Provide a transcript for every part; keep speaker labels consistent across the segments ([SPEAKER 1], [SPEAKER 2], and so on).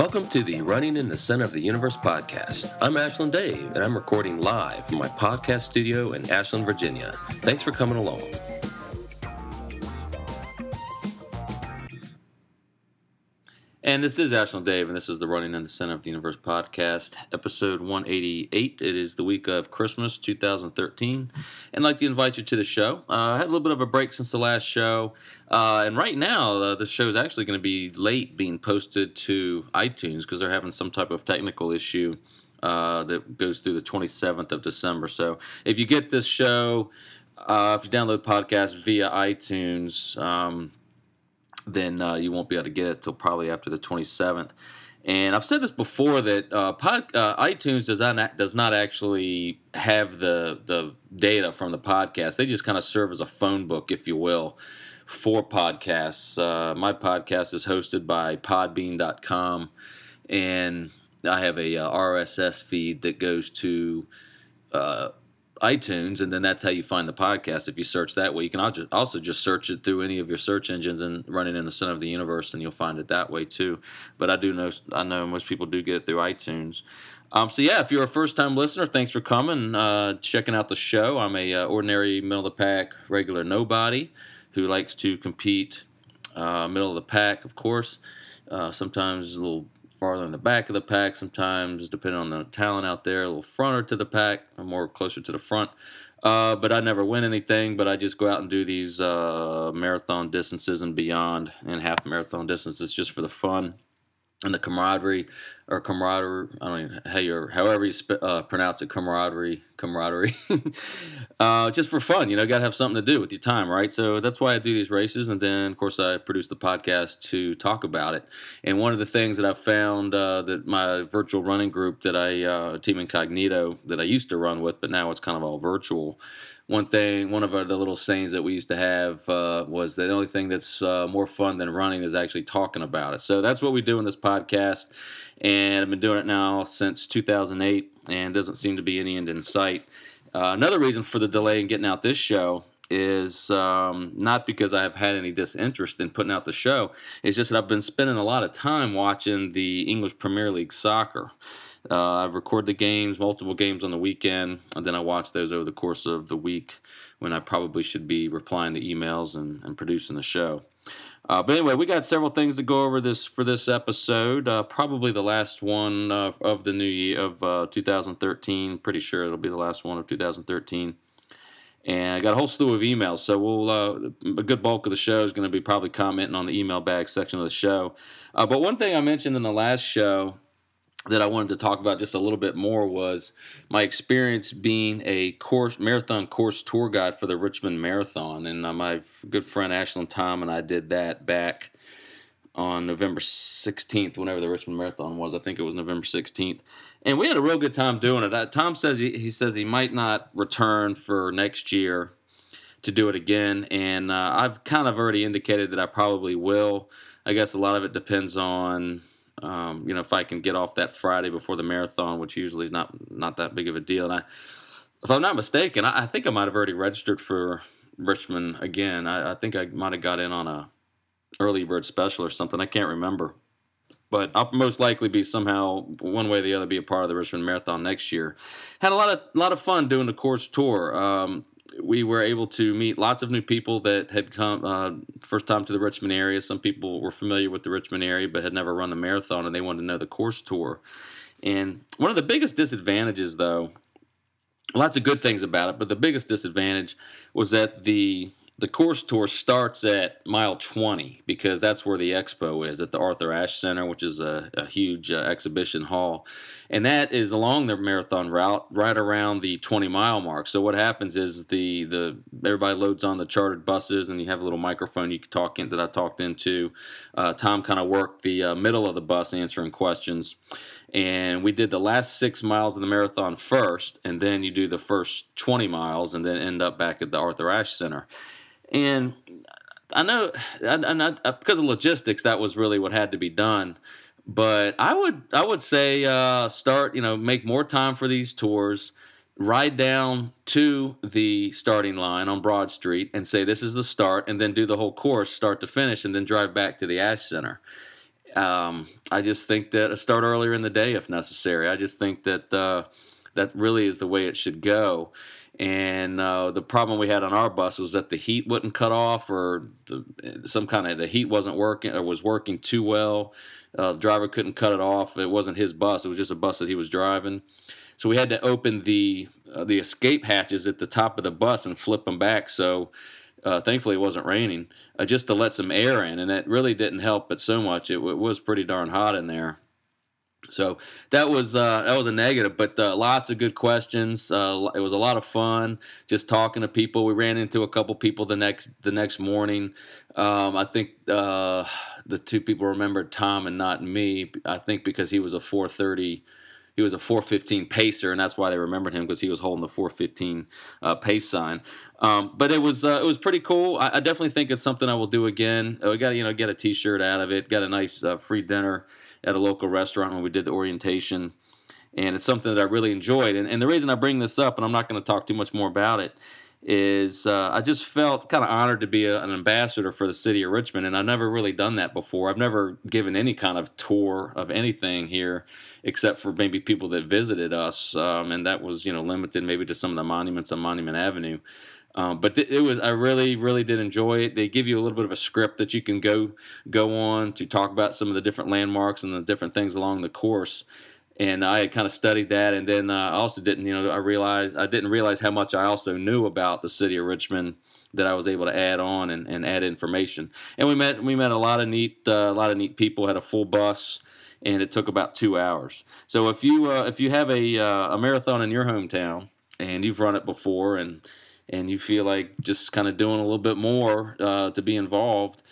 [SPEAKER 1] Welcome to the Running in the Center of the Universe podcast. I'm Ashland Dave, and I'm recording live from my podcast studio in Ashland, Virginia. Thanks for coming along. And this is Ashland Dave, and this is the Running in the Center of the Universe podcast, episode 188. It is the week of Christmas 2013, and I'd like to invite you to the show. I had a little bit of a break since the last show, and right now the show is actually going to be late being posted to iTunes because they're having some type of technical issue that goes through the 27th of December. So if you get this show, if you download podcasts via iTunes, then you won't be able to get it till probably after the 27th. And I've said this before that iTunes does not actually have the data from the podcast. They just kind of serve as a phone book, if you will, for podcasts. My podcast is hosted by Podbean.com, and I have a RSS feed that goes to iTunes, and then that's how you find the podcast. If you search that way, you can also just search it through any of your search engines and Running in the Center of the Universe, and you'll find it that way too. But I know most people do get it through iTunes. So yeah, if you're a first-time listener, thanks for coming, checking out the show. I'm a ordinary middle-of-the-pack regular nobody who likes to compete middle of the pack, of course. Sometimes a little farther in the back of the pack, sometimes depending on the talent out there, a little fronter to the pack, or more closer to the front. But I never win anything, but I just go out and do these marathon distances and beyond, and half marathon distances just for the fun and the camaraderie, I don't know, however you pronounce it, camaraderie, just for fun, got to have something to do with your time, right? So that's why I do these races, and then, of course, I produce the podcast to talk about it. And one of the things that I've found that my virtual running group that Team Incognito, that I used to run with, but now it's kind of all virtual, one of the little sayings that we used to have was that the only thing that's more fun than running is actually talking about it. So that's what we do in this podcast, and I've been doing it now since 2008, and doesn't seem to be any end in sight. Another reason for the delay in getting out this show is not because I have had any disinterest in putting out the show. It's just that I've been spending a lot of time watching the English Premier League soccer. I record the games, multiple games on the weekend, and then I watch those over the course of the week when I probably should be replying to emails and producing the show. But anyway, we got several things to go over for this episode. Probably the last one of the new year of 2013. Pretty sure it'll be the last one of 2013. And I got a whole slew of emails, so a good bulk of the show is going to be probably commenting on the email bag section of the show. But one thing I mentioned in the last show that I wanted to talk about just a little bit more was my experience being a marathon course tour guide for the Richmond Marathon. And my good friend Ashland Tom and I did that back on November 16th, whenever the Richmond Marathon was. I think it was November 16th. And we had a real good time doing it. Tom says he might not return for next year to do it again. And I've kind of already indicated that I probably will. I guess a lot of it depends on if I can get off that Friday before the marathon, which usually is not that big of a deal. And if I'm not mistaken, I think I might have already registered for Richmond again. I think I might have got in on a early bird special or something. I can't remember. But I'll most likely be somehow, one way or the other, be a part of the Richmond Marathon next year. Had a lot of fun doing the course tour. We were able to meet lots of new people that had come first time to the Richmond area. Some people were familiar with the Richmond area but had never run the marathon, and they wanted to know the course tour. And one of the biggest disadvantages, though, lots of good things about it, but the biggest disadvantage was that the course tour starts at mile 20 because that's where the expo is, at the Arthur Ashe Center, which is a huge exhibition hall. And that is along the marathon route right around the 20-mile mark. So what happens is everybody loads on the chartered buses, and you have a little microphone you can talk in that I talked into. Tom kind of worked the middle of the bus answering questions. And we did the last 6 miles of the marathon first, and then you do the first 20 miles and then end up back at the Arthur Ashe Center. And I know, because of logistics, that was really what had to be done. But I would say make more time for these tours, ride down to the starting line on Broad Street and say this is the start, and then do the whole course start to finish, and then drive back to the Ashe Center. I just think that start earlier in the day if necessary. I just think that that really is the way it should go. And the problem we had on our bus was that the heat wouldn't cut off, or the heat wasn't working or was working too well. The driver couldn't cut it off. It wasn't his bus; it was just a bus that he was driving. So we had to open the escape hatches at the top of the bus and flip them back. So thankfully, it wasn't raining, just to let some air in, and that really didn't help it so much. It was pretty darn hot in there. So that was a negative, but lots of good questions. It was a lot of fun just talking to people. We ran into a couple people the next morning. I think the two people remembered Tom and not me. I think because he was a 4:30. He was a 4:15 pacer, and that's why they remembered him, because he was holding the 4:15 pace sign. But it was pretty cool. I definitely think it's something I will do again. We got to get a T-shirt out of it. Got a nice free dinner at a local restaurant when we did the orientation, and it's something that I really enjoyed. And the reason I bring this up, and I'm not going to talk too much more about it, is I just felt kind of honored to be an ambassador for the city of Richmond, and I've never really done that before. I've never given any kind of tour of anything here, except for maybe people that visited us, and that was limited maybe to some of the monuments on Monument Avenue. But it was I really really did enjoy it. They give you a little bit of a script that you can go on to talk about some of the different landmarks and the different things along the course. And I had kind of studied that, and then I also didn't, I didn't realize how much I also knew about the city of Richmond that I was able to add on and add information. And we met a lot of neat people. Had a full bus, and it took about 2 hours. So if you have a marathon in your hometown and you've run it before, and you feel like just kind of doing a little bit more to be involved,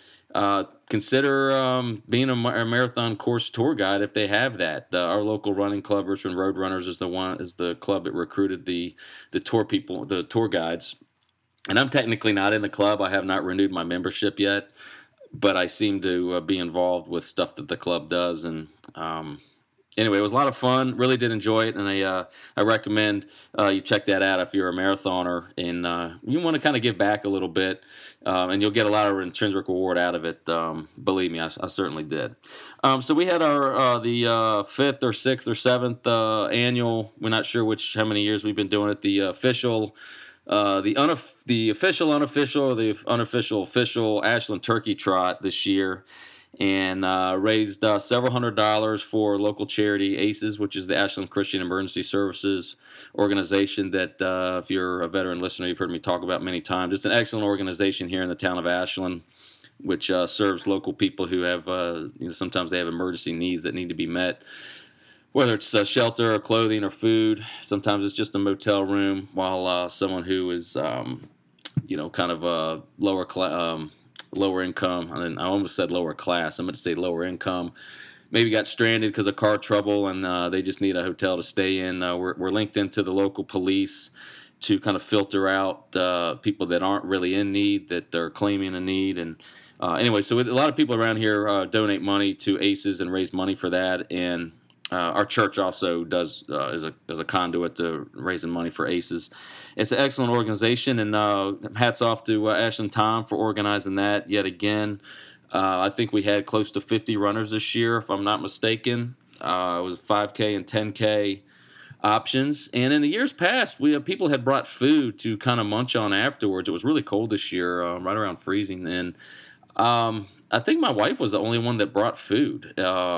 [SPEAKER 1] consider being a marathon course tour guide if they have that. Our local running club, Richmond Road Runners, is the club that recruited the tour guides. And I'm technically not in the club. I have not renewed my membership yet, but I seem to be involved with stuff that the club does. And anyway, it was a lot of fun. Really did enjoy it, and I recommend you check that out if you're a marathoner and you want to kind of give back a little bit, and you'll get a lot of intrinsic reward out of it. Believe me, I certainly did. So we had our the fifth or sixth or seventh annual. We're not sure how many years we've been doing it. The official. The official, unofficial, or the unofficial, official Ashland Turkey Trot this year, and raised several $100s for local charity ACES, which is the Ashland Christian Emergency Services organization that, if you're a veteran listener, you've heard me talk about many times. It's an excellent organization here in the town of Ashland, which serves local people who have, sometimes they have emergency needs that need to be met, whether it's shelter or clothing or food. Sometimes it's just a motel room, while someone who is, kind of a lower income. I almost said lower class. I'm going to say lower income. Maybe got stranded because of car trouble, and they just need a hotel to stay in. We're linked into the local police to kind of filter out people that aren't really in need, that they're claiming a need. And anyway, so a lot of people around here donate money to ACES and raise money for that. And our church also does as a conduit to raising money for ACES. It's an excellent organization, and hats off to Ashland Tom for organizing that yet again. I think we had close to 50 runners this year, if I'm not mistaken. It was 5K and 10K options. And in the years past, people had brought food to kind of munch on afterwards. It was really cold this year, right around freezing. And I think my wife was the only one that brought food.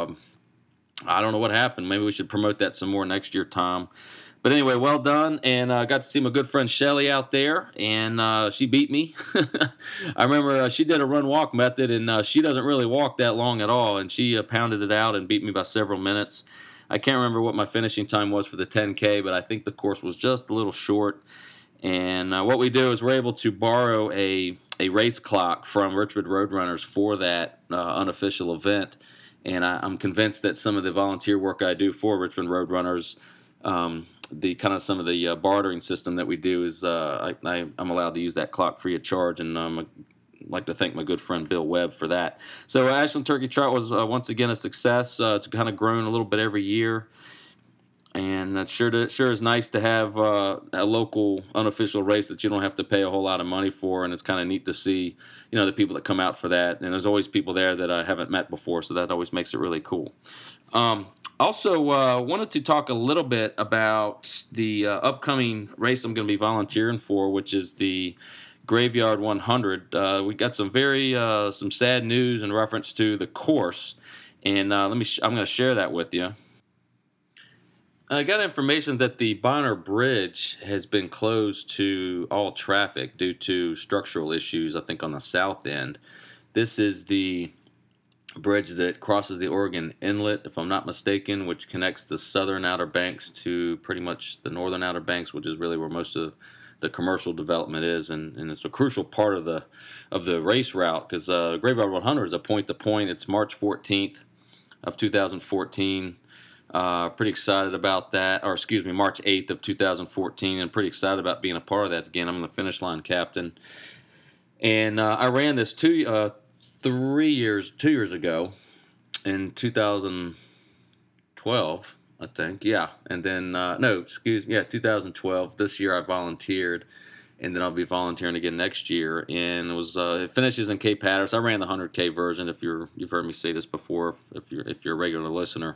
[SPEAKER 1] I don't know what happened. Maybe we should promote that some more next year, Tom. But anyway, well done. And I got to see my good friend Shelly out there, and she beat me. I remember she did a run-walk method, and she doesn't really walk that long at all, and she pounded it out and beat me by several minutes. I can't remember what my finishing time was for the 10K, but I think the course was just a little short. And what we do is we're able to borrow a race clock from Richmond Road Runners for that unofficial event. And I'm convinced that some of the volunteer work I do for Richmond Road Runners, some of the bartering system that we do is I'm allowed to use that clock free of charge, and I'd like to thank my good friend Bill Webb for that. So Ashland Turkey Trot was once again a success. It's kind of grown a little bit every year. And that sure is nice to have a local unofficial race that you don't have to pay a whole lot of money for, and it's kind of neat to see, the people that come out for that. And there's always people there that I haven't met before, so that always makes it really cool. Also, wanted to talk a little bit about the upcoming race I'm going to be volunteering for, which is the Graveyard 100. We got some sad news in reference to the course, and I'm going to share that with you. I got information that the Bonner Bridge has been closed to all traffic due to structural issues, I think, on the south end. This is the bridge that crosses the Oregon Inlet, if I'm not mistaken, which connects the southern Outer Banks to pretty much the northern Outer Banks, which is really where most of the commercial development is, and it's a crucial part of the race route, because Graveyard 100 is a point-to-point. It's March 14th of 2014. Pretty excited about that, or excuse me, March 8th of 2014, and pretty excited about being a part of that again. I'm the finish line captain, and I ran this 2 years ago in 2012, I think, yeah, and then 2012. This year I volunteered, and then I'll be volunteering again next year, and it finishes in Cape Hatteras. I ran the 100K version. If you've heard me say this before, if you're a regular listener.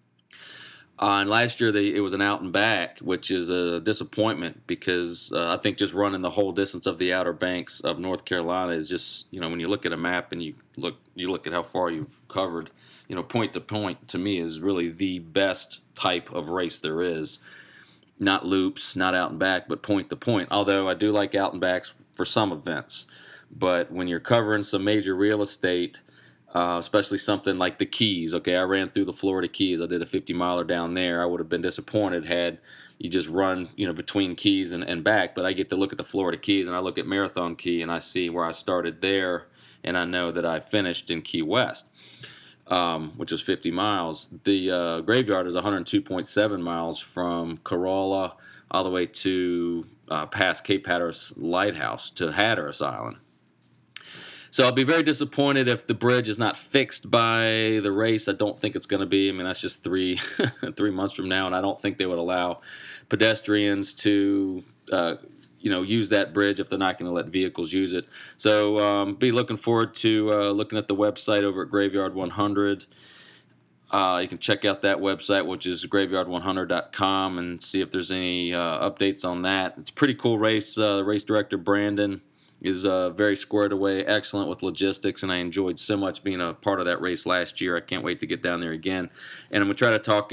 [SPEAKER 1] And last year it was an out and back, which is a disappointment, because I think just running the whole distance of the Outer Banks of North Carolina is just, when you look at a map and you look at how far you've covered, point to point, to me, is really the best type of race there is. Not loops, not out and back, but point to point. Although I do like out and backs for some events, but when you're covering some major real estate, especially something like the Keys. Okay, I ran through the Florida Keys. I did a 50-miler down there. I would have been disappointed had you just run, between Keys and back. But I get to look at the Florida Keys, and I look at Marathon Key, and I see where I started there, and I know that I finished in Key West, which is 50 miles. The Graveyard is 102.7 miles from Corolla all the way to past Cape Hatteras Lighthouse to Hatteras Island. So I'll be very disappointed if the bridge is not fixed by the race. I don't think it's going to be. I mean, that's just 3 months from now, and I don't think they would allow pedestrians to, use that bridge if they're not going to let vehicles use it. So be looking forward to looking at the website over at Graveyard 100. You can check out that website, which is graveyard100.com, and see if there's any updates on that. It's a pretty cool race. Race director Brandon is very squared away, excellent with logistics, and I enjoyed so much being a part of that race last year. I can't wait to get down there again. And I'm gonna try to talk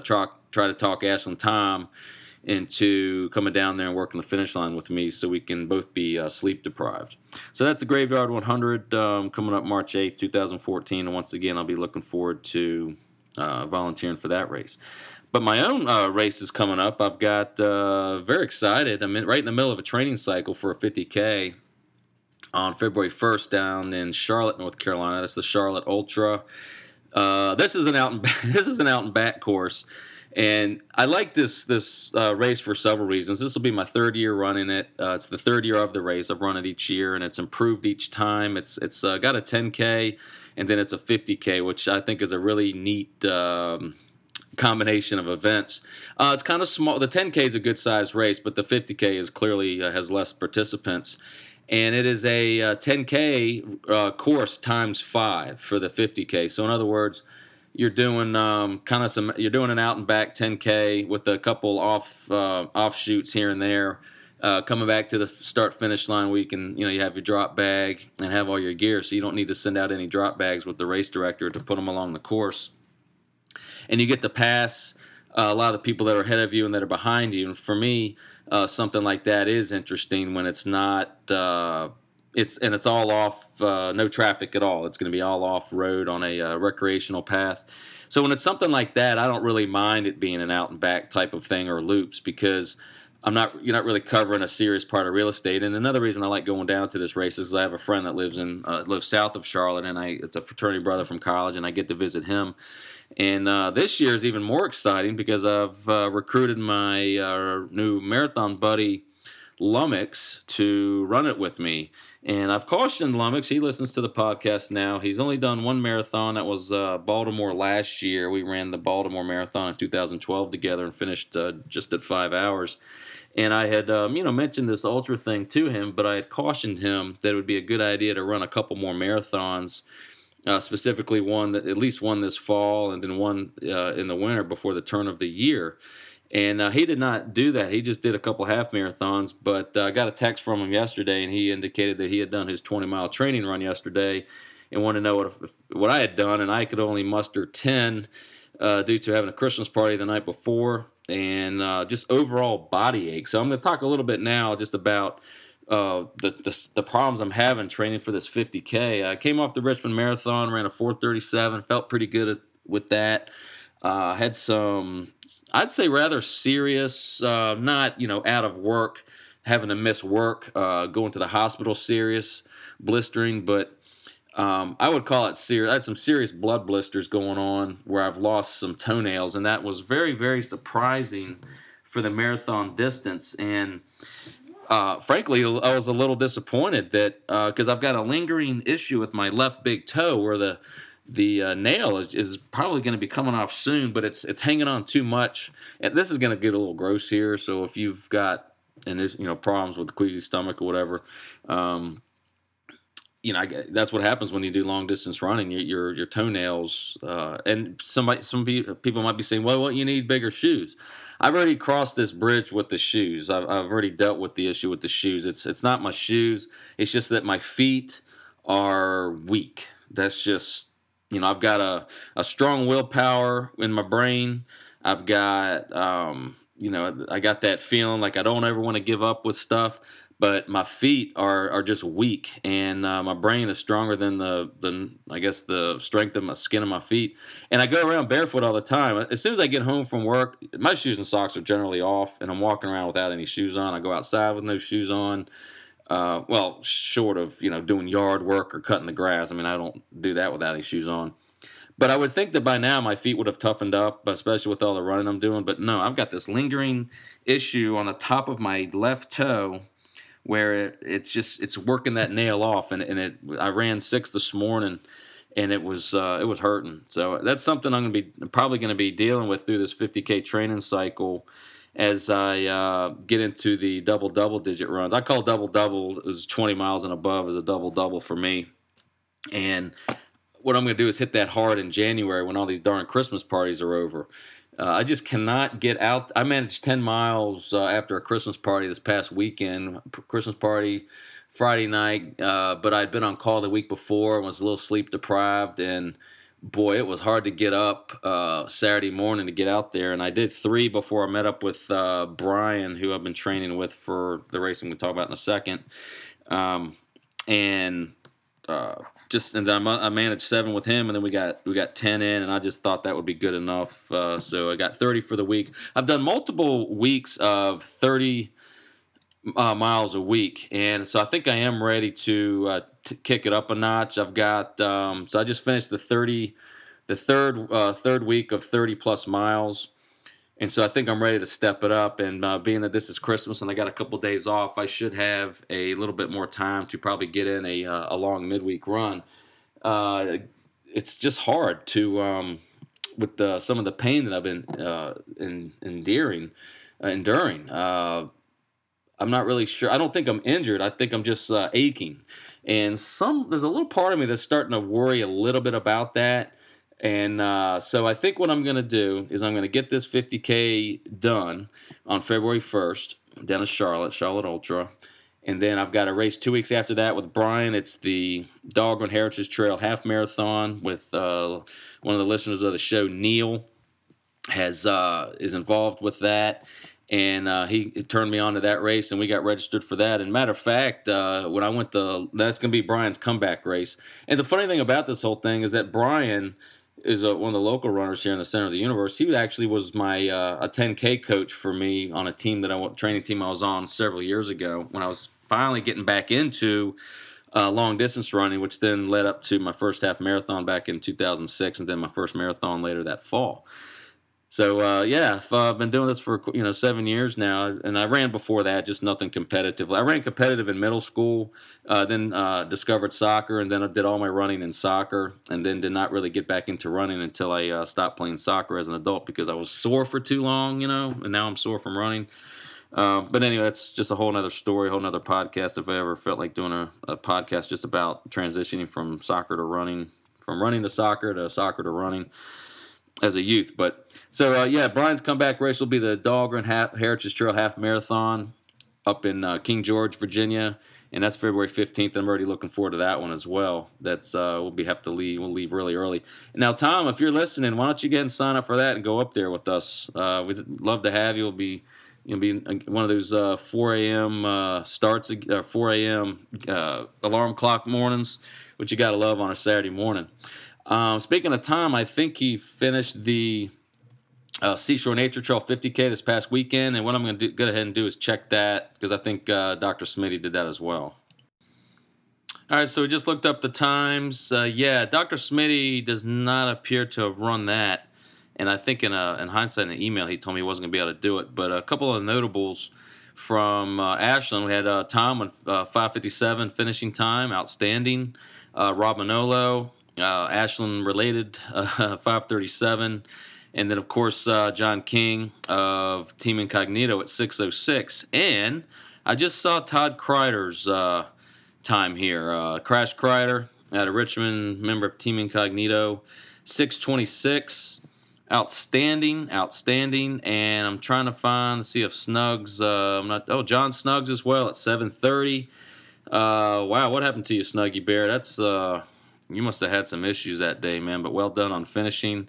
[SPEAKER 1] Ashlyn Tom into coming down there and working the finish line with me, so we can both be sleep deprived. So that's the Graveyard 100 coming up March 8th, 2014, and once again I'll be looking forward to volunteering for that race. But my own race is coming up. I've got very excited. I'm right in the middle of a training cycle for a 50K. On February 1st down in Charlotte, North Carolina. That's the Charlotte Ultra. This is an out and back course, and I like this race for several reasons. This will be my third year running it. It's the third year of the race. I've run it each year, and it's improved each time. It's got a 10K, and then it's a 50K, which I think is a really neat combination of events. It's kind of small. The 10K is a good sized race, but the 50K is clearly has less participants. And it is a 10K course times 5 for the 50K. So in other words, you're doing you're doing an out and back 10K with a couple offshoots here and there, coming back to the start finish line where you can you have your drop bag and have all your gear, so you don't need to send out any drop bags with the race director to put them along the course. And you get to pass a lot of the people that are ahead of you and that are behind you. And for me, something like that is interesting when it's not it's all off, no traffic at all. It's going to be all off road on a recreational path. So when it's something like that, I don't really mind it being an out and back type of thing or loops, because you're not really covering a serious part of real estate. And another reason I like going down to this race is I have a friend that lives south of Charlotte, and it's a fraternity brother from college, and I get to visit him. And this year is even more exciting because I've recruited my new marathon buddy, Lummox to run it with me. And I've cautioned Lummox. He listens to the podcast now. He's only done one marathon. That was Baltimore last year. We ran the Baltimore Marathon in 2012 together and finished just at 5 hours. And I had, mentioned this ultra thing to him, but I had cautioned him that it would be a good idea to run a couple more marathons, specifically at least one this fall and then one in the winter before the turn of the year. And he did not do that. He just did a couple half marathons, but I got a text from him yesterday, and he indicated that he had done his 20-mile training run yesterday and wanted to know what I had done, and I could only muster 10 due to having a Christmas party the night before and just overall body ache. So I'm going to talk a little bit now just about the problems I'm having training for this 50K. I came off the Richmond Marathon, ran a 4:37, felt pretty good with that. Had some, I'd say, rather serious, not, out of work, having to miss work, going to the hospital, serious blistering, but I would call it serious. I had some serious blood blisters going on where I've lost some toenails, and that was very, very surprising for the marathon distance. And frankly, I was a little disappointed that because I've got a lingering issue with my left big toe where the nail is probably going to be coming off soon, but it's hanging on too much. And this is going to get a little gross here, so if you've got problems with the queasy stomach or whatever, that's what happens when you do long distance running. Your toenails, and some people might be saying, well, you need bigger shoes. I've already crossed this bridge with the shoes. I've already dealt with the issue with the shoes. It's not my shoes. It's just that my feet are weak. That's just, I've got a strong willpower in my brain. I've got, I got that feeling like I don't ever want to give up with stuff. But my feet are just weak, and my brain is stronger than the strength of my skin of my feet. And I go around barefoot all the time. As soon as I get home from work, my shoes and socks are generally off, and I'm walking around without any shoes on. I go outside with no shoes on. Short of doing yard work or cutting the grass. I mean, I don't do that without any shoes on. But I would think that by now my feet would have toughened up, especially with all the running I'm doing. But no, I've got this lingering issue on the top of my left toe, where it's working that nail off, and I ran 6 this morning, and it was hurting. So that's something I'm probably going to be dealing with through this 50K training cycle as I get into the double digit runs. I call double is 20 miles and above is a double for me. And what I'm going to do is hit that hard in January when all these darn Christmas parties are over. I just cannot get out. I managed 10 miles after a Christmas party this past weekend. Christmas party Friday night, but I'd been on call the week before and was a little sleep deprived. And boy, it was hard to get up Saturday morning to get out there. And I did 3 before I met up with Brian, who I've been training with for the racing we'll talk about in a second. And then I managed 7 with him, and then we got 10 in, and I just thought that would be good enough. So I got 30 for the week. I've done multiple weeks of 30 miles a week, and so I think I am ready to kick it up a notch. I've got so I just finished the third week of 30 plus miles. And so I think I'm ready to step it up, and being that this is Christmas and I got a couple days off, I should have a little bit more time to probably get in a long midweek run. It's just hard to, with some of the pain that I've been enduring. I'm not really sure. I don't think I'm injured. I think I'm just aching. And there's a little part of me that's starting to worry a little bit about that. And so I think what I'm going to do is I'm going to get this 50K done on February 1st down in Charlotte Ultra. And then I've got a race 2 weeks after that with Brian. It's the Dahlgren Heritage Trail Half Marathon with one of the listeners of the show, Neil, is involved with that. And he turned me on to that race, and we got registered for that. And matter of fact, when I went that's going to be Brian's comeback race. And the funny thing about this whole thing is that Brian is one of the local runners here in the center of the universe. He actually was my a 10K coach for me on a training team I was on several years ago when I was finally getting back into long distance running, which then led up to my first half marathon back in 2006, and then my first marathon later that fall. So I've been doing this for 7 years now, and I ran before that, just nothing competitive. I ran competitive in middle school, then discovered soccer, and then I did all my running in soccer, and then did not really get back into running until I stopped playing soccer as an adult because I was sore for too long, and now I'm sore from running. But anyway, that's just a whole nother story, a whole nother podcast. If I ever felt like doing a podcast just about transitioning from soccer to running, from running to soccer to running as a youth. But Brian's comeback race will be the Dahlgren Heritage Trail Half Marathon up in King George, Virginia, and that's February 15th. I'm already looking forward to that one as well. That's we'll leave really early. Now, Tom, if you're listening, why don't you get and sign up for that and go up there with us? We'd love to have you. You'll be one of those 4 a.m. Starts, 4 a.m. Alarm clock mornings, which you got to love on a Saturday morning. Speaking of Tom, I think he finished the Seashore Nature Trail 50K this past weekend, and what I'm going to go ahead and do is check that because I think Dr. Smitty did that as well. All right, so we just looked up the times. Dr. Smitty does not appear to have run that, and I think in hindsight, in an email, he told me he wasn't going to be able to do it. But a couple of notables from Ashland, we had Tom with 5:57 finishing time, outstanding. Rob Manolo, Ashland related, 5:37. And then, of course, John King of Team Incognito at 6:06. And I just saw Todd Kreider's time here. Crash Kreider out of Richmond, member of Team Incognito, 6:26. Outstanding. And I'm trying to see if Snuggs, John Snuggs as well at 7:30. Wow, what happened to you, Snuggy Bear? That's, you must have had some issues that day, man, but well done on finishing.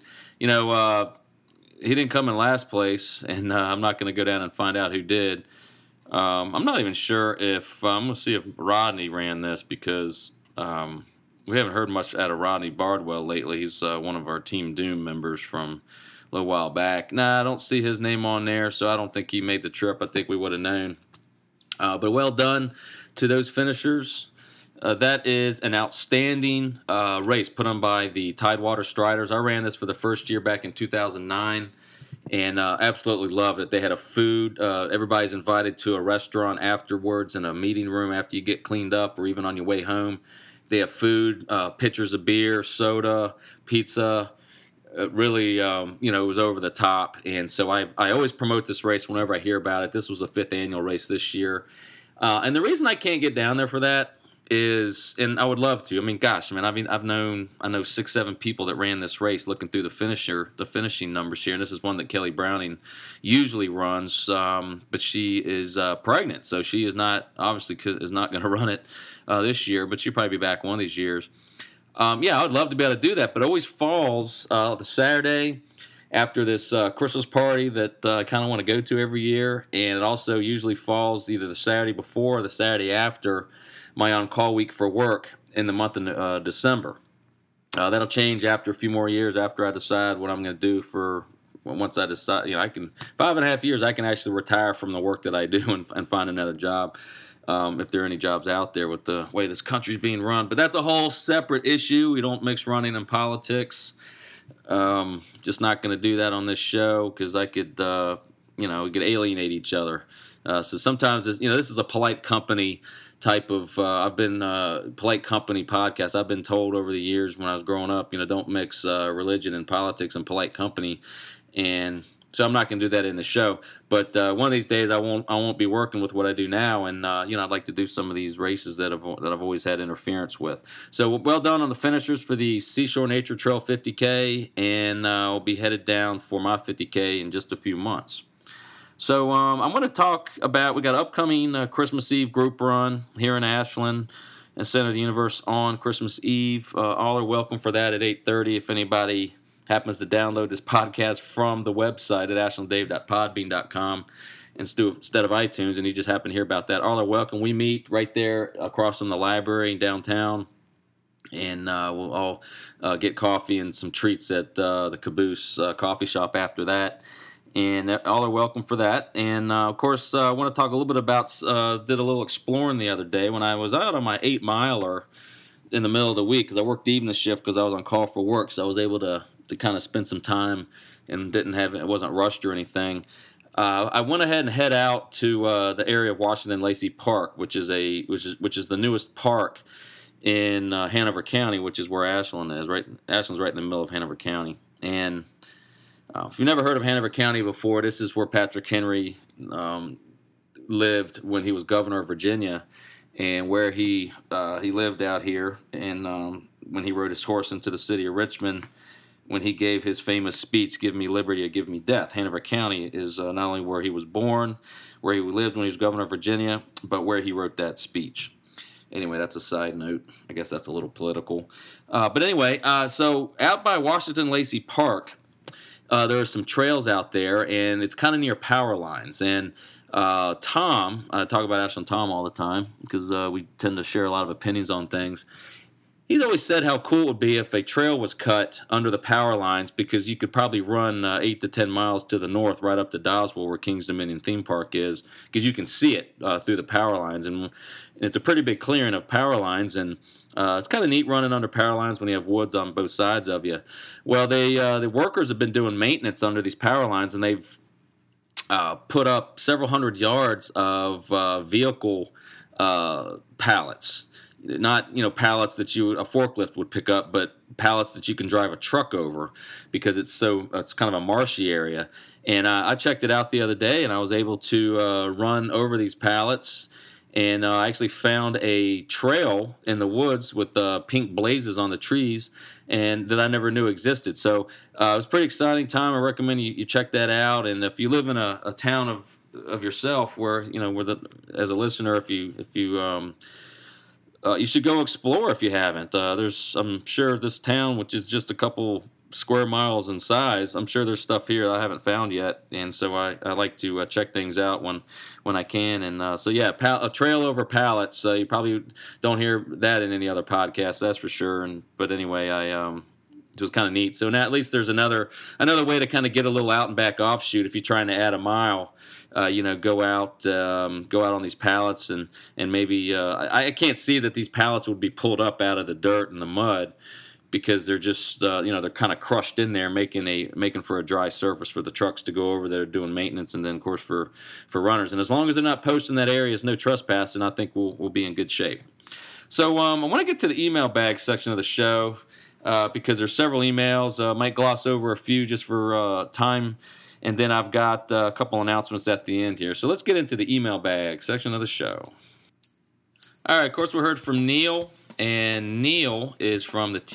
[SPEAKER 1] He didn't come in last place, and I'm not going to go down and find out who did. I'm not even sure if I'm going to see if Rodney ran this because we haven't heard much out of Rodney Bardwell lately. He's one of our Team Doom members from a little while back. I don't see his name on there, so I don't think he made the trip. I think we would have known. But well done to those finishers. That is an outstanding race put on by the Tidewater Striders. I ran this for the first year back in 2009 and absolutely loved it. They had a food. Everybody's invited to a restaurant afterwards in a meeting room after you get cleaned up or even on your way home. They have food, pitchers of beer, soda, pizza. Really, it was over the top. And so I always promote this race whenever I hear about it. This was the 5th annual race this year. And the reason I can't get down there for that is, and I would love to. I know 6-7 people that ran this race. Looking through the finishing numbers here, and this is one that Kelly Browning usually runs, but she is pregnant, so she is not going to run it this year. But she'll probably be back one of these years. I would love to be able to do that, but it always falls the Saturday after this Christmas party that I kind of want to go to every year, and it also usually falls either the Saturday before or the Saturday after my on-call week for work in the month of December. That'll change after a few more years after I decide what I'm going to do once I decide, 5.5 years, I can actually retire from the work that I do and find another job. If there are any jobs out there with the way this country's being run. But that's a whole separate issue. We don't mix running and politics. Just not going to do that on this show because I could, we could alienate each other. So sometimes, this is a polite company type of, polite company podcast. I've been told over the years when I was growing up, don't mix religion and politics and polite company. And so I'm not going to do that in the show. But one of these days I won't be working with what I do now. And, I'd like to do some of these races that I've always had interference with. So well done on the finishers for the Seashore Nature Trail 50K. And I'll be headed down for my 50K in just a few months. So I'm going to talk about, we got an upcoming Christmas Eve group run here in Ashland and Center of the Universe on Christmas Eve. All are welcome for that at 8:30 if anybody happens to download this podcast from the website at ashlanddave.podbean.com instead of iTunes, and you just happen to hear about that. All are welcome. We meet right there across from the library downtown, and we'll all get coffee and some treats at the Caboose coffee shop after that. And all are welcome for that. And, of course, I want to talk a little bit about, did a little exploring the other day when I was out on my 8-miler in the middle of the week because I worked evening shift because I was on call for work. So I was able to kind of spend some time and it wasn't rushed or anything. I went ahead and head out to the area of Washington Lacey Park, which is the newest park in Hanover County, which is where Ashland is. Right, Ashland's right in the middle of Hanover County. And if you've never heard of Hanover County before, this is where Patrick Henry lived when he was governor of Virginia, and where he lived out here. And when he rode his horse into the city of Richmond, when he gave his famous speech, "Give me liberty or give me death." Hanover County is not only where he was born, where he lived when he was governor of Virginia, but where he wrote that speech. Anyway, that's a side note. I guess that's a little political. But anyway, so out by Washington Lacey Park, there are some trails out there, and it's kind of near power lines. And Tom, I talk about Ashland Tom all the time because we tend to share a lot of opinions on things. He's always said how cool it would be if a trail was cut under the power lines, because you could probably run 8 to 10 miles to the north right up to Doswell, where Kings Dominion Theme Park is, because you can see it through the power lines. And it's a pretty big clearing of power lines, and it's kind of neat running under power lines when you have woods on both sides of you. Well, the workers have been doing maintenance under these power lines, and they've put up several hundred yards of vehicle pallets. Not, pallets that a forklift would pick up, but pallets that you can drive a truck over, because it's kind of a marshy area. And I checked it out the other day, and I was able to run over these pallets, and I actually found a trail in the woods with pink blazes on the trees, and that I never knew existed. So it was a pretty exciting time. I recommend you check that out. And if you live in a town of yourself where, as a listener, if you should go explore if you haven't. I'm sure this town, which is just a couple square miles in size, I'm sure there's stuff here I haven't found yet, and so I like to check things out when I can. And a trail over pallets. You probably don't hear that in any other podcast, that's for sure. But anyway, it was kind of neat. So now at least there's another way to kind of get a little out and back offshoot if you're trying to add a mile. Go out on these pallets, and maybe I can't see that these pallets would be pulled up out of the dirt and the mud, because they're just they're kind of crushed in there, making for a dry surface for the trucks to go over there doing maintenance, and then of course for runners. And as long as they're not posting that area as no trespassing, I think we'll be in good shape. So I want to get to the email bag section of the show because there's several emails. I might gloss over a few just for time. And then I've got a couple announcements at the end here. So let's get into the email bag section of the show. All right, of course, we heard from Neil. And Neil is from the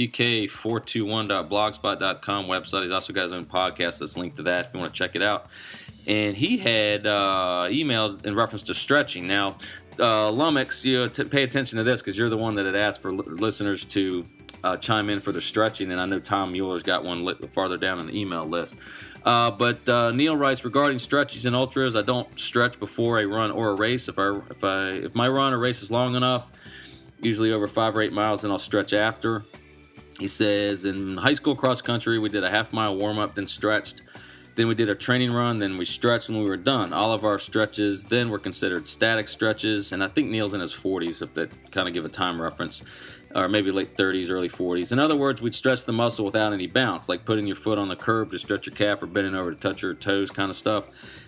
[SPEAKER 1] tk421.blogspot.com website. He's also got his own podcast that's linked to that if you want to check it out. And he had emailed in reference to stretching. Now, Lummox, pay attention to this, because you're the one that had asked for listeners to chime in for their stretching. And I know Tom Mueller's got one farther down in the email list. But Neil writes, regarding stretches and ultras, I don't stretch before a run or a race. If my run or race is long enough, usually over 5 or 8 miles, then I'll stretch after. He says, in high school cross country, we did a half-mile warm-up, then stretched. Then we did a training run, then we stretched when we were done. All of our stretches then were considered static stretches, and I think Neil's in his 40s, if that kind of give a time reference, or maybe late 30s, early 40s. In other words, we'd stretch the muscle without any bounce, like putting your foot on the curb to stretch your calf or bending over to touch your toes kind of stuff.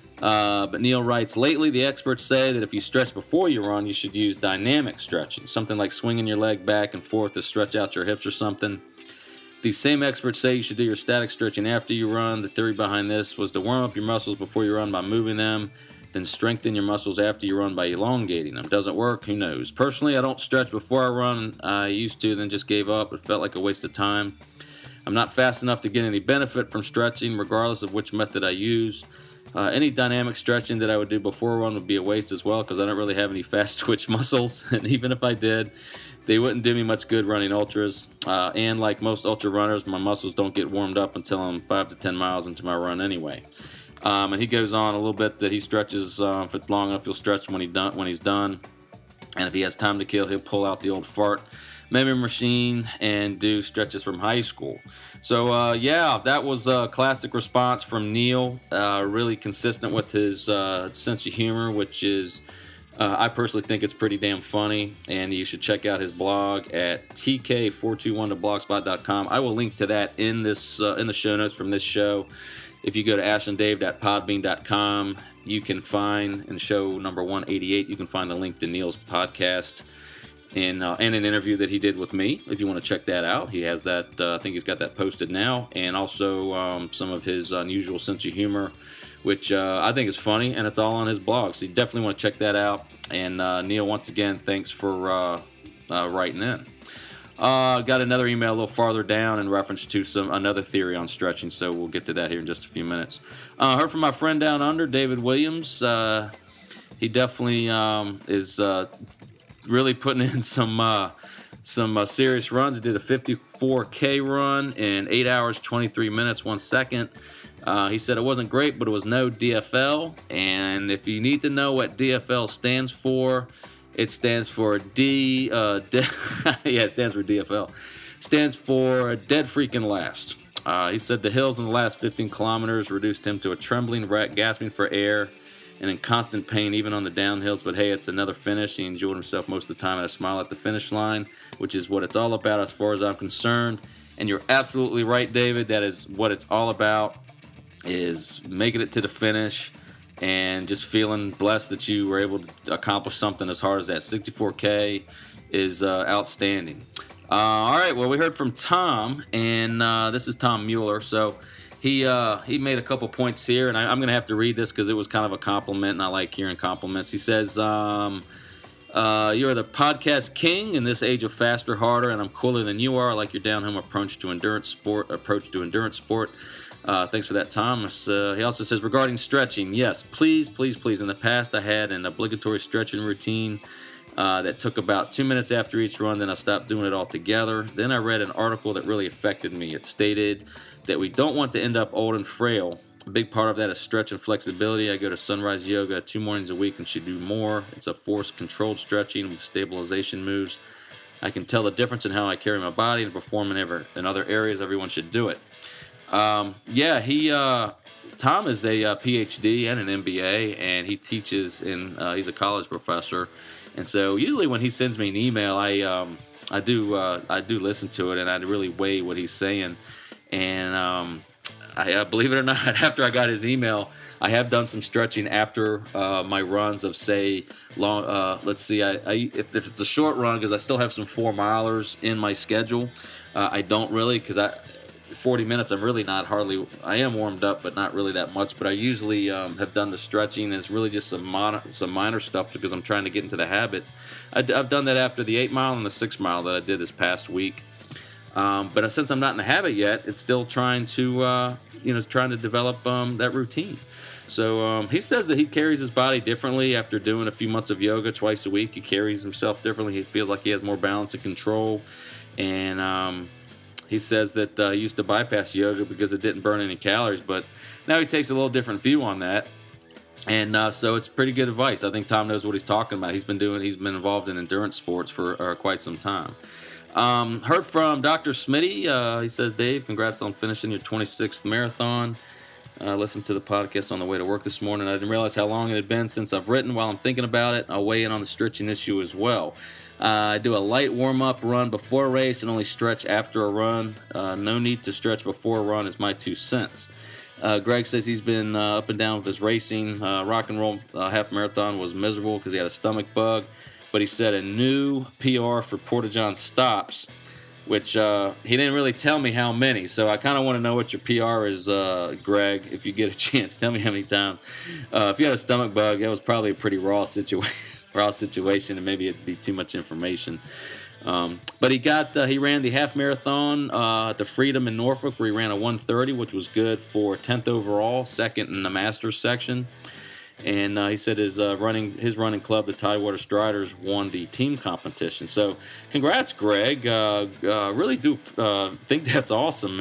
[SPEAKER 1] But Neil writes, lately the experts say that if you stretch before you run, you should use dynamic stretching, something like swinging your leg back and forth to stretch out your hips or something. These same experts say you should do your static stretching after you run. The theory behind this was to warm up your muscles before you run by moving them, then strengthen your muscles after you run by elongating them. Doesn't work? Who knows? Personally, I don't stretch before I run. I used to, then just gave up. It felt like a waste of time. I'm not fast enough to get any benefit from stretching, regardless of which method I use. Any dynamic stretching that I would do before a run would be a waste as well, because I don't really have any fast twitch muscles, and even if I did, they wouldn't do me much good running ultras. And like most ultra runners, my muscles don't get warmed up until I'm 5 to 10 miles into my run anyway. And he goes on a little bit that he stretches, if it's long enough, he'll stretch when he's done. And if he has time to kill, he'll pull out the old fart memory machine and do stretches from high school. So, that was a classic response from Neil, really consistent with his sense of humor, which is, I personally think it's pretty damn funny, and you should check out his blog at tk421.blogspot.com. I will link to that in the show notes from this show. If you go to ashanddave.podbean.com, you can find, in show number 188, you can find the link to Neil's podcast and an interview that he did with me, if you want to check that out. He has that, I think he's got that posted now, and also some of his unusual sense of humor, which I think is funny, and it's all on his blog, so you definitely want to check that out. And Neil, once again, thanks for writing in. Got another email a little farther down in reference to another theory on stretching, so we'll get to that here in just a few minutes. Heard from my friend down under, David Williams. He definitely is really putting in some serious runs. He did a 54K run in 8 hours, 23 minutes, 1 second. He said it wasn't great, but it was no DFL. And if you need to know what DFL stands for, it stands for it stands for DFL. Stands for dead freaking last. He said the hills in the last 15 kilometers reduced him to a trembling wreck, gasping for air, and in constant pain even on the downhills. But hey, it's another finish. He enjoyed himself most of the time, and a smile at the finish line, which is what it's all about as far as I'm concerned. And you're absolutely right, David. That is what it's all about, is making it to the finish and just feeling blessed that you were able to accomplish something as hard as that. 64K is outstanding. All right, well, we heard from Tom, and this is Tom Mueller. So he made a couple points here, and I'm going to have to read this because it was kind of a compliment, and I like hearing compliments. He says, you're the podcast king in this age of faster, harder, and I'm cooler than you are. I like your down-home approach to endurance sport. Thanks for that, Thomas. He also says, regarding stretching, yes, please. In the past, I had an obligatory stretching routine that took about 2 minutes after each run. Then I stopped doing it altogether. Then I read an article that really affected me. It stated that we don't want to end up old and frail. A big part of that is stretch and flexibility. I go to Sunrise Yoga 2 mornings a week and should do more. It's a forced, controlled stretching with stabilization moves. I can tell the difference in how I carry my body and perform in other areas. Everyone should do it. Tom is a PhD and an MBA, and he teaches he's a college professor. And so usually when he sends me an email, I do listen to it, and I really weigh what he's saying. And I believe it or not, after I got his email, I have done some stretching after my runs of, say, long. Let's see, if it's a short run, because I still have some 4-milers in my schedule. I don't really, because 40 minutes, I'm really not I am warmed up, but not really that much. But I usually have done the stretching. It's really just some minor stuff because I'm trying to get into the habit. I've done that after the 8-mile and the 6-mile that I did this past week. But since I'm not in the habit yet, it's still trying to develop that routine. So he says that he carries his body differently after doing a few months of yoga twice a week. He carries himself differently. He feels like he has more balance and control. And he says that he used to bypass yoga because it didn't burn any calories, but now he takes a little different view on that. And so it's pretty good advice. I think Tom knows what he's talking about. He's been involved in endurance sports for quite some time. Heard from Dr. Smitty. He says, Dave, congrats on finishing your 26th marathon. Listened to the podcast on the way to work this morning. I didn't realize how long it had been since I've written. While I'm thinking about it, I'll weigh in on the stretching issue as well. I do a light warm-up run before a race and only stretch after a run. No need to stretch before a run is my 2 cents. Greg says he's been up and down with his racing. Rock and Roll half marathon was miserable because he had a stomach bug. But he set a new PR for Porta-John stops, which he didn't really tell me how many. So I kind of want to know what your PR is, Greg, if you get a chance. Tell me how many times. If you had a stomach bug, that was probably a pretty raw situation, and maybe it'd be too much information. But he ran the half marathon at the Freedom in Norfolk, where he ran a 1:30, which was good for 10th overall, second in the Masters section. And he said his running club, the Tidewater Striders, won the team competition. So congrats, Greg. Really do think that's awesome.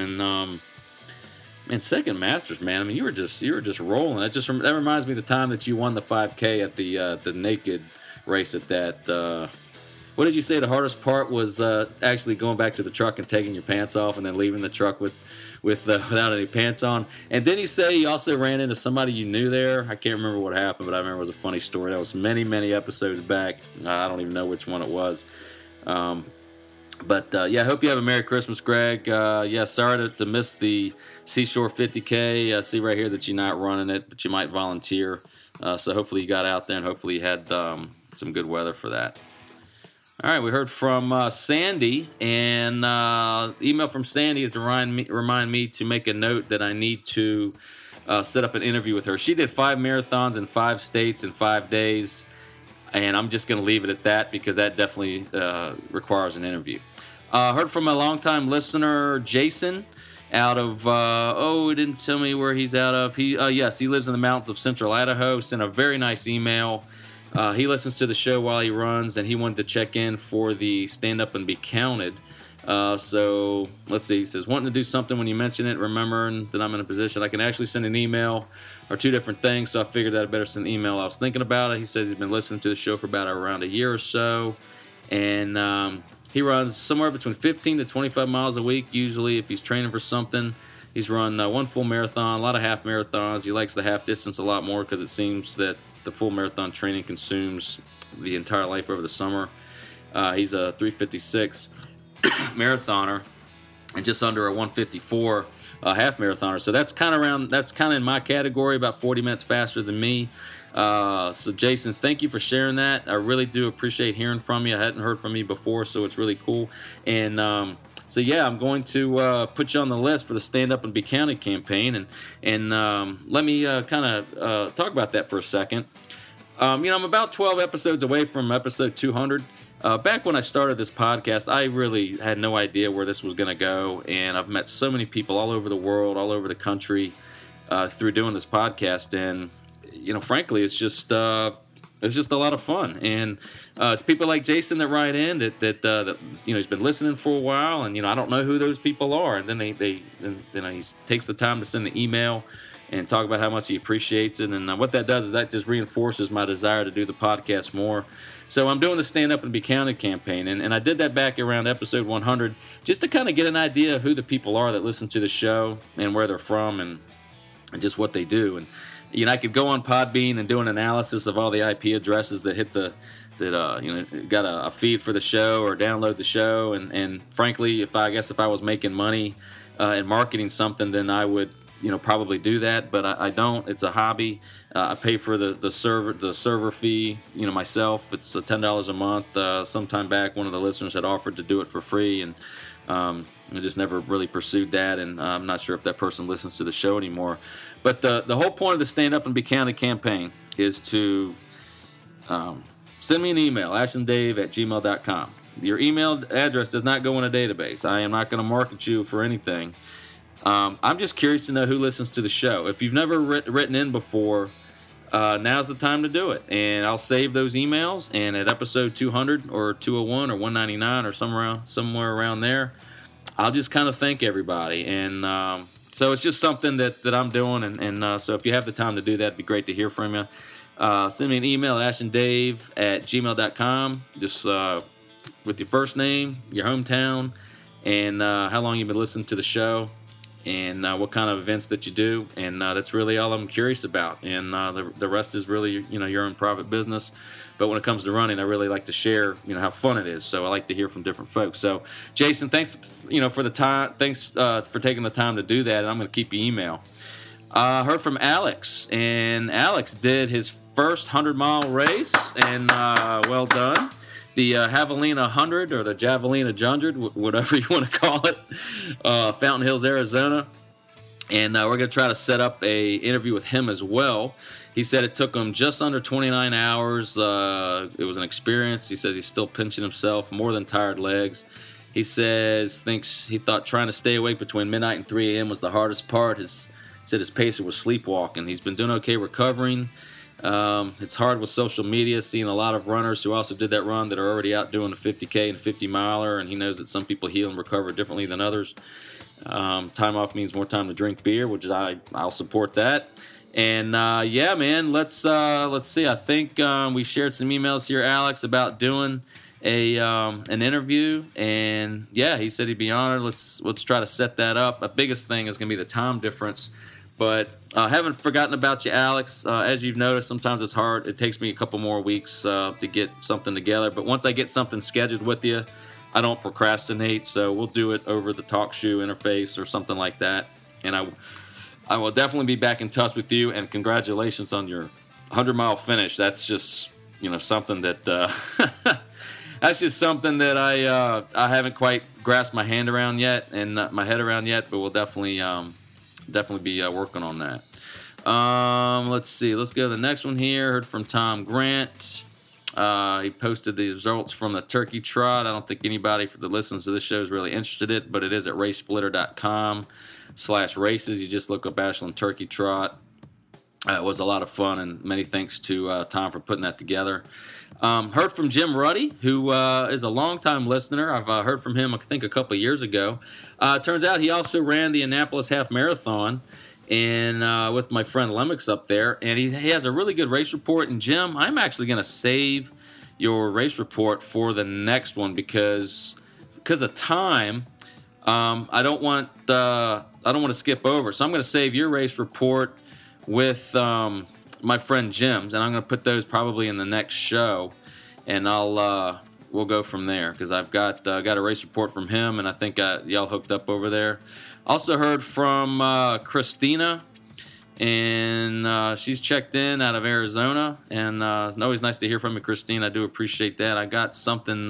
[SPEAKER 1] And second Masters, man. I mean, you were just rolling. That reminds me of the time that you won the 5K at the naked race at that. What did you say? The hardest part was actually going back to the truck and taking your pants off, and then leaving the truck without any pants on. And then you say you also ran into somebody you knew there. I can't remember what happened, but I remember it was a funny story. That was many, many episodes back. I don't even know which one it was. But yeah, I hope you have a Merry Christmas, Greg. Yeah, sorry to miss the Seashore 50K. I see right here that you're not running it, but you might volunteer. So hopefully you got out there, and hopefully you had some good weather for that. All right, we heard from Sandy, and email from Sandy is to remind me to make a note that I need to set up an interview with her. She did 5 marathons in 5 states in 5 days, and I'm just going to leave it at that because that definitely requires an interview. Heard from a longtime listener, Jason, out of, it didn't tell me where he's out of. Yes, he lives in the mountains of central Idaho. Sent a very nice email. He listens to the show while he runs, and he wanted to check in for the Stand Up and Be Counted. So let's see. He says, wanting to do something when you mention it, remembering that I'm in a position I can actually send an email or 2 different things. So I figured that I better send an email. I was thinking about it. He says he's been listening to the show for about around a year or so. And he runs somewhere between 15 to 25 miles a week, usually if he's training for something. He's run 1 full marathon, a lot of half marathons. He likes the half distance a lot more because it seems that the full marathon training consumes the entire life over the summer. He's a 3:56 marathoner and just under a 1:54 half marathoner. So that's kind of in my category, about 40 minutes faster than me. So Jason, thank you for sharing that. I really do appreciate hearing from you. I hadn't heard from you before, so it's really cool. And so yeah, I'm going to put you on the list for the Stand Up and Be Counted campaign, and let me kind of talk about that for a second. I'm about 12 episodes away from episode 200. Back when I started this podcast, I really had no idea where this was going to go, and I've met so many people all over the world, all over the country, through doing this podcast, and frankly, it's just a lot of fun, and it's people like Jason that write in that he's been listening for a while, and I don't know who those people are, and then he takes the time to send the email and talk about how much he appreciates it, and what that does is that just reinforces my desire to do the podcast more. So I'm doing the Stand Up and Be Counted campaign, and I did that back around episode 100 just to kind of get an idea of who the people are that listen to the show and where they're from and just what they do. And I could go on Podbean and do an analysis of all the IP addresses that hit got a feed for the show or download the show. And frankly, if I was making money and marketing something, then I would probably do that. But I don't. It's a hobby. I pay for the server fee myself. It's $10 a month. Sometime back, one of the listeners had offered to do it for free, and I just never really pursued that, and I'm not sure if that person listens to the show anymore. But the whole point of the Stand Up and Be Counted campaign is to send me an email, ashanddave@gmail.com. Your email address does not go in a database. I am not going to market you for anything. I'm just curious to know who listens to the show. If you've never written in before, now's the time to do it. And I'll save those emails, and at episode 200 or 201 or 199 or somewhere around there, I'll just kind of thank everybody. And so it's just something that I'm doing. And so if you have the time to do that, it'd be great to hear from you. Send me an email at ashanddave@gmail.com, just with your first name, your hometown, and how long you've been listening to the show, and what kind of events that you do. And that's really all I'm curious about. And the rest is really, your own private business. But when it comes to running, I really like to share, how fun it is. So I like to hear from different folks. So Jason, thanks, for the time. Thanks for taking the time to do that. And I'm going to keep your email. Heard from Alex, and Alex did his first 100-mile race, and well done. The Javelina 100 or the Javelina 100, whatever you want to call it, Fountain Hills, Arizona. And we're going to try to set up a interview with him as well. He said it took him just under 29 hours. It was an experience. He says he's still pinching himself, more than tired legs. He he thought trying to stay awake between midnight and 3 a.m. was the hardest part. He said his pacer was sleepwalking. He's been doing okay recovering. It's hard with social media, seeing a lot of runners who also did that run that are already out doing a 50K and a 50-miler, and he knows that some people heal and recover differently than others. Time off means more time to drink beer, which I'll support that. And yeah, man, let's see. I think we shared some emails here, Alex, about doing an interview, and yeah, he said he'd be honored. Let's try to set that up. The biggest thing is going to be the time difference. But I haven't forgotten about you, Alex. As you've noticed, sometimes it's hard. It takes me a couple more weeks to get something together. But once I get something scheduled with you, I don't procrastinate, so we'll do it over the TalkShoe interface or something like that. And I will definitely be back in touch with you. And congratulations on your 100-mile finish. That's just something that that's just something that I haven't quite grasped my hand around yet and my head around yet. But we'll definitely be working on that. Let's see. Let's go to the next one here. Heard from Tom Grant. He posted the results from the turkey trot. I don't think anybody that listens to this show is really interested in it, but it is at racesplitter.com/races. You just look up Ashland Turkey Trot. It was a lot of fun, and many thanks to Tom for putting that together. Heard from Jim Ruddy, who is a longtime listener. I've heard from him, I think, a couple of years ago. Turns out he also ran the Annapolis Half Marathon and with my friend Lemix up there, and he has a really good race report. And Jim, I'm actually going to save your race report for the next one because of time. I don't want to skip over, so I'm going to save your race report with my friend Jim's, and I'm going to put those probably in the next show, and we'll go from there because I've got a race report from him, and I think y'all hooked up over there. Also heard from Christina, and she's checked in out of Arizona, and it's always nice to hear from you, Christine. I do appreciate that. I got something.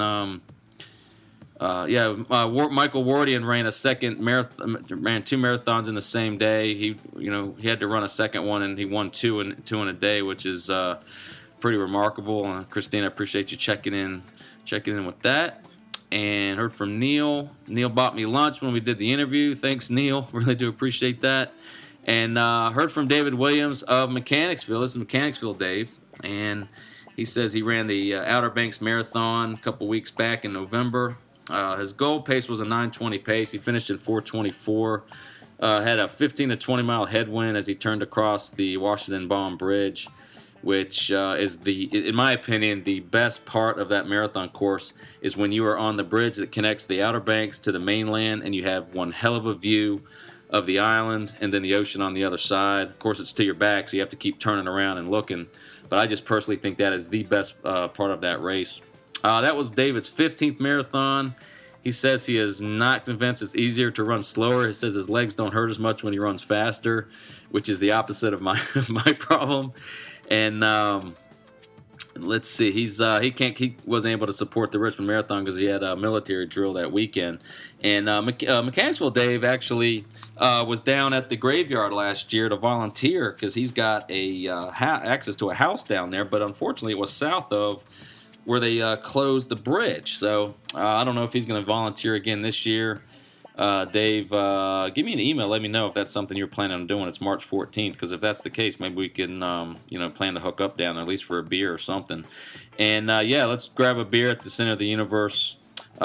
[SPEAKER 1] Michael Wardian ran a second marathon, ran 2 marathons in the same day. He had to run a second one, and he won two in a day, which is pretty remarkable. Christine, I appreciate you checking in with that. And heard from Neil. Neil bought me lunch when we did the interview. Thanks, Neil. Really do appreciate that. And heard from David Williams of Mechanicsville. This is Mechanicsville Dave. And he says he ran the Outer Banks Marathon a couple weeks back in November. His goal pace was a 9:20 pace. He finished in 4:24. Had a 15 to 20 mile headwind as he turned across the Washington Baum Bridge, which is in my opinion, the best part of that marathon course is when you are on the bridge that connects the Outer Banks to the mainland, and you have one hell of a view of the island and then the ocean on the other side. Of course, it's to your back, so you have to keep turning around and looking. But I just personally think that is the best part of that race. That was David's 15th marathon. He says he is not convinced it's easier to run slower. He says his legs don't hurt as much when he runs faster, which is the opposite of my problem. And let's see, he wasn't able to support the Richmond Marathon because he had a military drill that weekend. And Mechanicsville Dave actually was down at the graveyard last year to volunteer because he's got access to a house down there, but unfortunately it was south of where they closed the bridge. So I don't know if he's going to volunteer again this year. Dave, give me an email. Let me know if that's something you're planning on doing. It's March 14th, because if that's the case, maybe we can, plan to hook up down there, at least for a beer or something. And, let's grab a beer at the Center of the Universe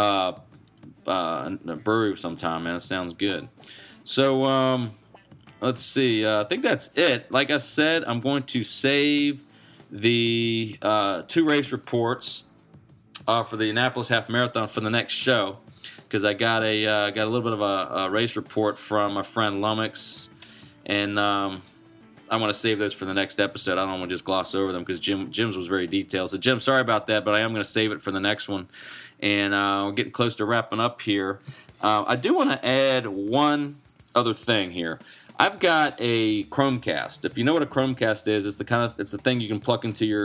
[SPEAKER 1] brewery sometime, man. That sounds good. So, let's see. I think that's it. Like I said, I'm going to save the 2 race reports for the Annapolis Half Marathon for the next show, because I got a little bit of a race report from my friend Lumix, and I want to save those for the next episode. I don't want to just gloss over them because Jim's was very detailed. So Jim, sorry about that, but I am going to save it for the next one. And we're getting close to wrapping up here. I do want to add one other thing here. I've got a Chromecast. If you know what a Chromecast is, it's the thing you can plug into your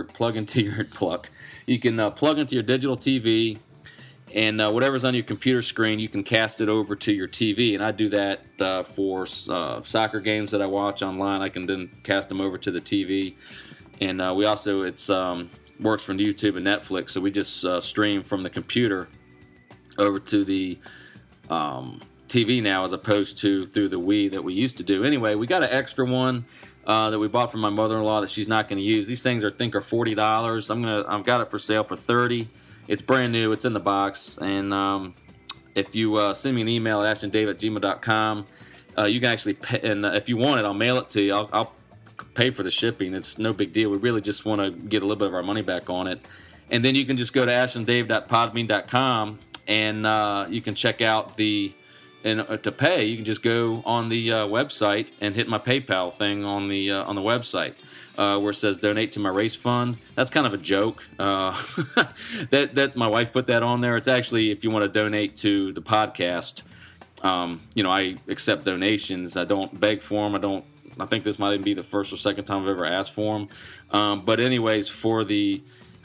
[SPEAKER 1] digital TV, and whatever's on your computer screen, you can cast it over to your TV. And I do that for soccer games that I watch online. I can then cast them over to the TV. And we also, it's works from YouTube and Netflix, so we just stream from the computer over to the TV now, as opposed to through the Wii that we used to do. Anyway, we got an extra one that we bought from my mother-in-law that she's not going to use. These things are $40. I've got it for sale for $30. It's brand new. It's in the box. And if you send me an email at ashendave@gmail.com, you can actually pay, and if you want it, I'll mail it to you. I'll pay for the shipping. It's no big deal. We really just want to get a little bit of our money back on it. And then you can just go to ashendave.podbean.com, and you can check out the and to pay, you can just go on the website and hit my PayPal thing on the website. Where it says donate to my race fund. That's kind of a joke. That my wife put that on there. It's actually if you want to donate to the podcast. I accept donations. I don't beg for them. I think this might even be the first or second time I've ever asked for them. But anyways, for the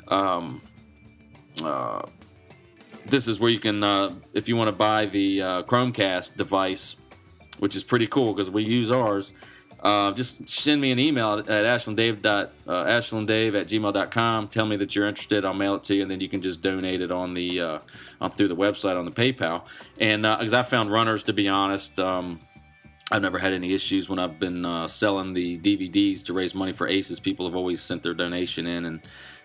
[SPEAKER 1] this is where you can if you want to buy the Chromecast device, which is pretty cool because we use ours. Just send me an email at ashlanddave@gmail.com. Tell me that you're interested. I'll mail it to you, and then you can just donate it on the through the website on the PayPal. And because I found runners, to be honest, I've never had any issues when I've been selling the DVDs to raise money for ACES. People have always sent their donation in, and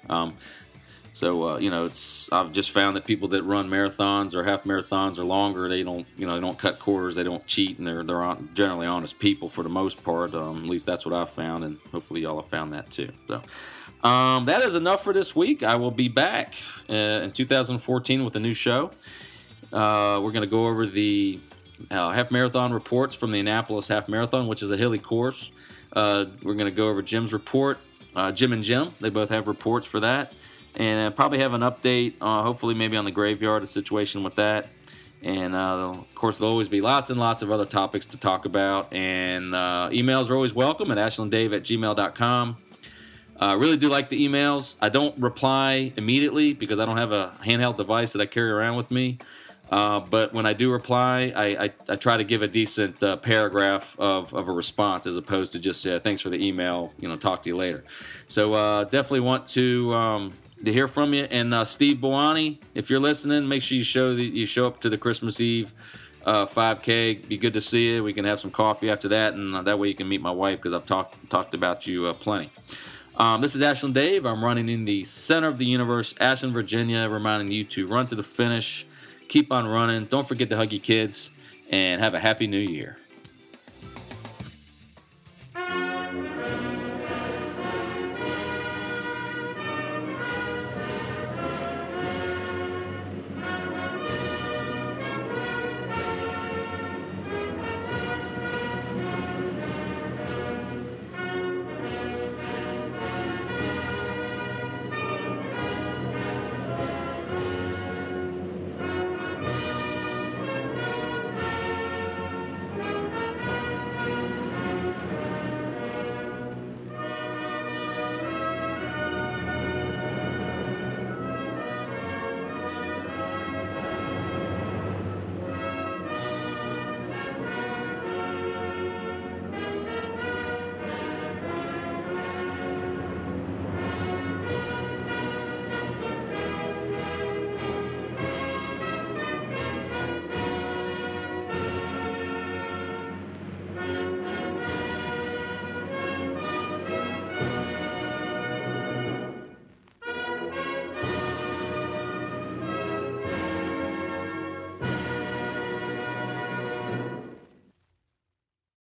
[SPEAKER 1] I've just found that people that run marathons or half marathons or longer, they don't cut corners, they don't cheat, and they're generally honest people for the most part. At least that's what I've found, and hopefully y'all have found that too. So that is enough for this week. I will be back in 2014 with a new show. We're going to go over the half marathon reports from the Annapolis Half Marathon, which is a hilly course. We're going to go over Jim's report. Jim and Jim, they both have reports for that. And probably have an update, hopefully maybe on the graveyard, the situation with that. And, of course, there'll always be lots and lots of other topics to talk about. And emails are always welcome at ashlanddave@gmail.com. I really do like the emails. I don't reply immediately because I don't have a handheld device that I carry around with me. But when I do reply, I try to give a decent paragraph of a response as opposed to just thanks for the email, talk to you later. So definitely want to hear from you. And Steve Bowani, if you're listening, make sure you show up to the Christmas Eve 5K. Be good to see you. We can have some coffee after that, and that way you can meet my wife because I've talked about you plenty. This is Ashland Dave. I'm running in the center of the universe, Ashland, Virginia, reminding you to run to the finish. Keep on running. Don't forget to hug your kids, and have a happy new year.